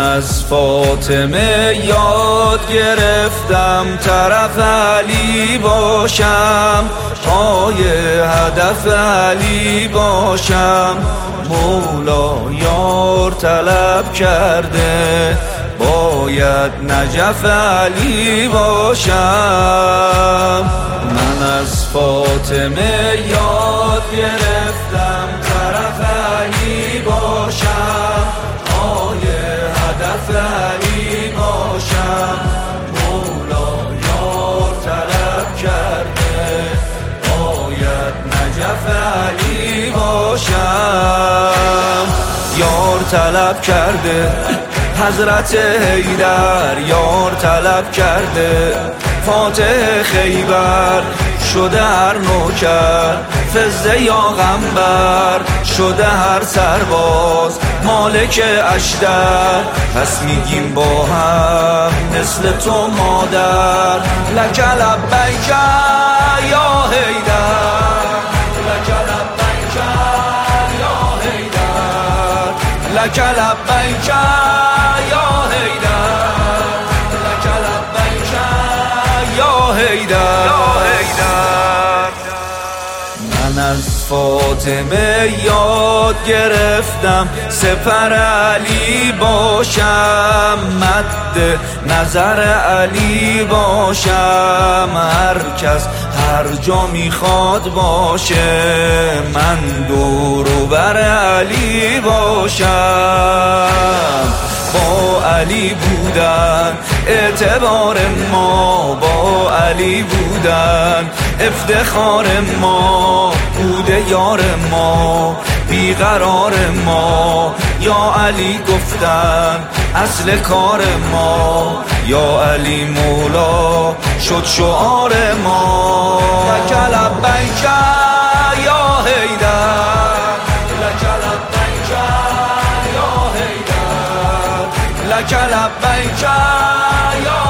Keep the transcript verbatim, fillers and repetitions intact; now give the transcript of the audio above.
از فاطمه یاد گرفتم طرف علی باشم، پای هدف علی باشم. مولا یار طلب کرده باید نجف علی باشم. من از فاطمه یاد گرفتم طرف علی باشم، پای هدف علی باشم. مولا یار طلب کرده باید نجف علی باشم. یار طلب کرده حضرت حیدر، یار طلب کرده فاتح خیبر. شده هر نوکر فزه یا غنبر، شده هر سرباز مالک اشتر. پس میگیم با هم مثل تو مادر، لک لبیک یا حیدر، لک لبیک یا حیدر، لک لبیک یا حیدر، لک لبیک یا حیدر. من از فاطمه یاد گرفتم سپر علی باشم، مد نظر علی باشم. هر کس هر جا میخواد باشه، من دور و بر علی باشم. با علی بودن اعتبار ما، با علی بودن افتخار ما. بوده یار ما بیقرار ما، یا علی گفتن اصل کار ما. یا علی مولا شد شعار ما. لک لبیک یا حیدر، لک لبیک یا حیدر، لک لبیک یا